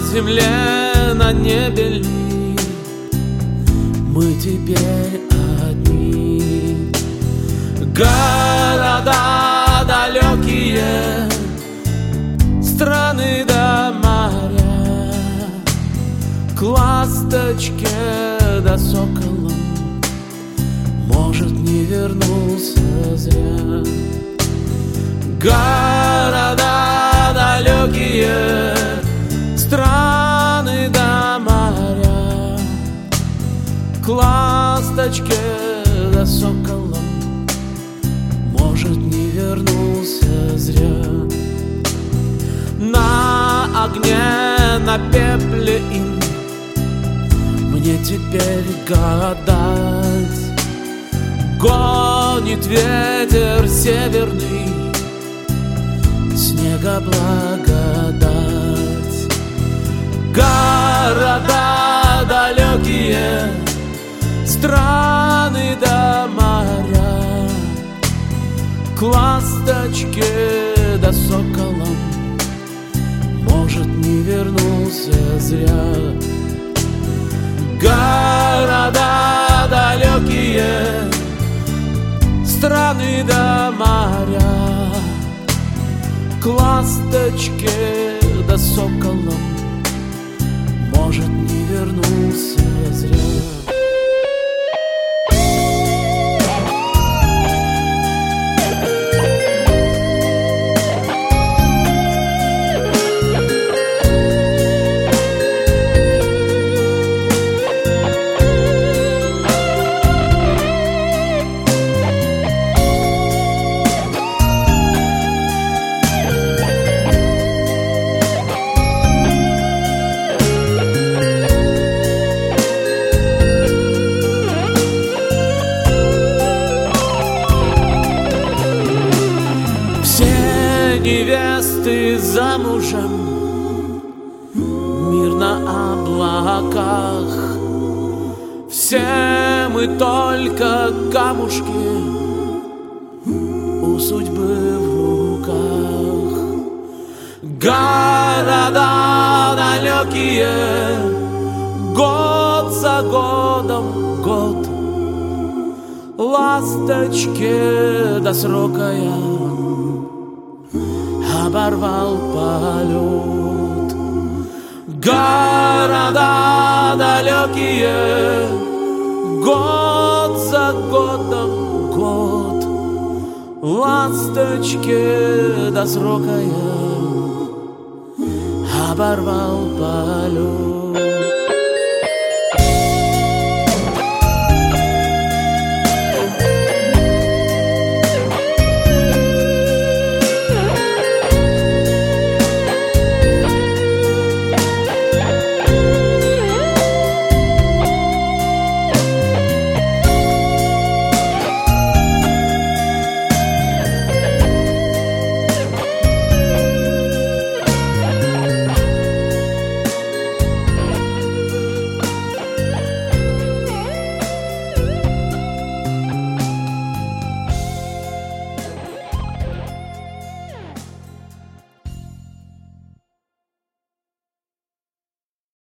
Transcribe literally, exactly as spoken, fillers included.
земле, на небе ли мы теперь одни? Города далекие, страны до моря, к ласточке да соколам, может, не вернулся зря. Города далекие, страны до моря, к ласточке да соколам, может, не вернулся зря. На огне, на пепле им мне теперь гадать. Гонит ветер северный снега благодать. Города далекие, страны до моря, к ласточке да соколам, может, не вернулся зря. Города далекие, страны до моря, к ласточке да соколам, может, не вернулся зря. Невесты замужем, мир на облаках, все мы только камушки у судьбы в руках. Города далекие, год за годом год, ласточке до срока я оборвал полет. Города далекие, год за годом год, ласточке до срока я оборвал полет.